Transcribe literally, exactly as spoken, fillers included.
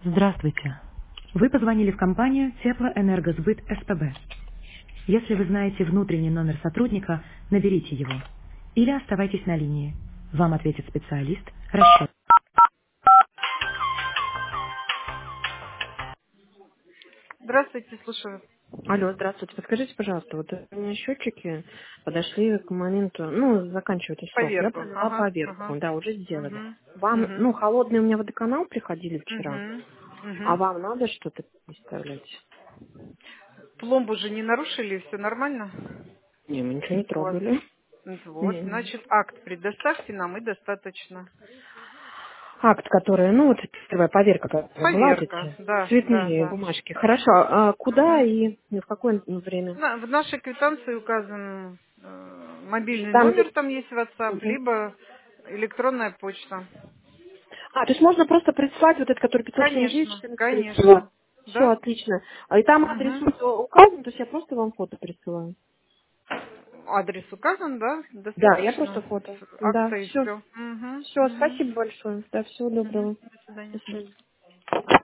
Здравствуйте. Вы позвонили в компанию Теплоэнергосбыт СПБ. Если вы знаете внутренний номер сотрудника, наберите его. Или оставайтесь на линии. Вам ответит специалист. Расчет. Здравствуйте, слушаю. Алло, здравствуйте. Подскажите, пожалуйста, вот у меня счетчики подошли к моменту, ну, заканчивается срок. Я Поверку. провела Ага, поверку, ага. да, уже сделали. Угу, Вам, угу, ну, холодный у меня водоканал приходили вчера, угу, а угу. вам надо что-то представлять? Пломбу же не нарушили, все нормально? Не, мы ничего не У вас? трогали. Вот, Не. значит, акт предоставьте нам и достаточно. Акт, который, ну, вот первая поверка которая была, вот Поверка, эти да, да, цветные да. бумажки. Хорошо, а куда Мгм. и в какое время? На- В нашей квитанции указан э, мобильный Там номер, есть... там есть WhatsApp, Мгм. либо электронная почта. А, то есть можно просто прислать вот этот, который пятьсот семьдесят девять Конечно, четырнадцать тридцать. конечно. Все, Да? отлично. А и там адрес Мгм. всё указан, то есть я просто вам фото присылаю. Адрес указан, да? Да, я просто Достаточно. фото. С- Да, Акта и все. все. Угу, Все, угу, спасибо большое. Да, всего угу. доброго. До свидания. До свидания.